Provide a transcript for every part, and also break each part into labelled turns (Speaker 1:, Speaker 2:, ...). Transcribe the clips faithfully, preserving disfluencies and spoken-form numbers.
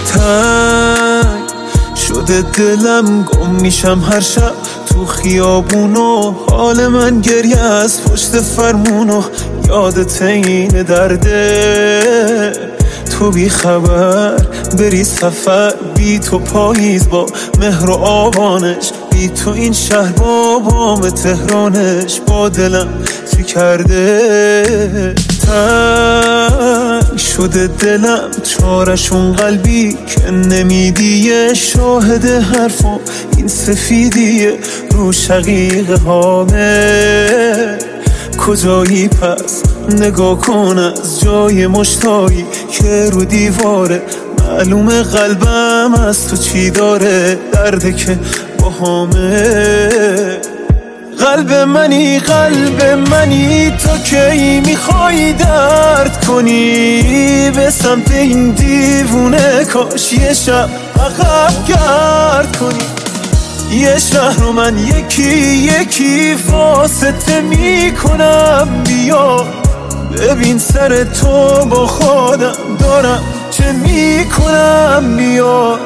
Speaker 1: تنگ شده دلم، گم میشم هر شب تو خیابونو، حال من گریه از پشت فرمونو، یادت این درده تو بی خبر بری سفر، بی تو پاییز با مهر و آبانش، بی تو این شهر با بام تهرانش، با دلم چی کرده تنگ شده دلم، چارشون قلبی که نمیدیه، شاهد حرفم این سفیدیه رو شقیقه هامه. کجایی پس نگاه کن از جای مشتایی که رو دیواره، معلومه قلبم از تو چی داره، درده که با همه. قلب منی قلب منی تو کی میخوای درد کنی، به سمت این دیوونه کاش یه شب عقب گرد کنی. یه شهر رو من یکی یکی واسطه میکنم، بیا ببین سر تو با خودم دارم چه میکنم، بیا.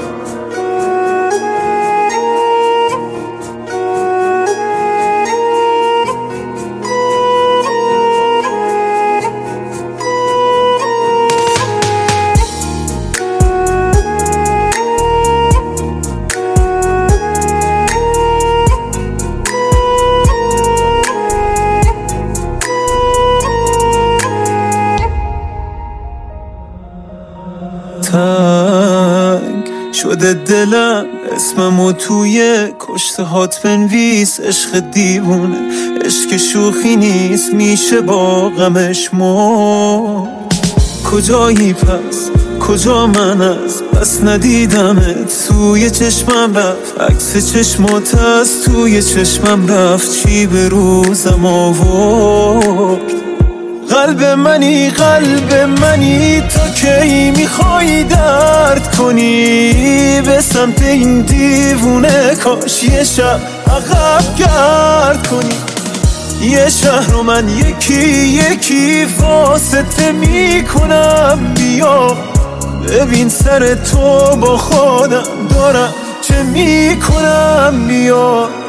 Speaker 1: تنگ شده دلم، اسممو توی کشته هات بنویس، عشق دیوونه عشق شوخی نیست، میشه با غمش مو. کجایی پس کجا من از بس ندیدمت، توی چشمم رفت عکس چشمات از توی چشمم رفت، چی به روزم آورد. قلب منی قلب منی تو کی میخوای درد کنی، به سمت این دیوونه کاش یه شب عقب گرد کنی. یه شهر رو من یکی یکی واسطه میکنم، بیا ببین سر تو با خودم دارم چه میکنم، بیا.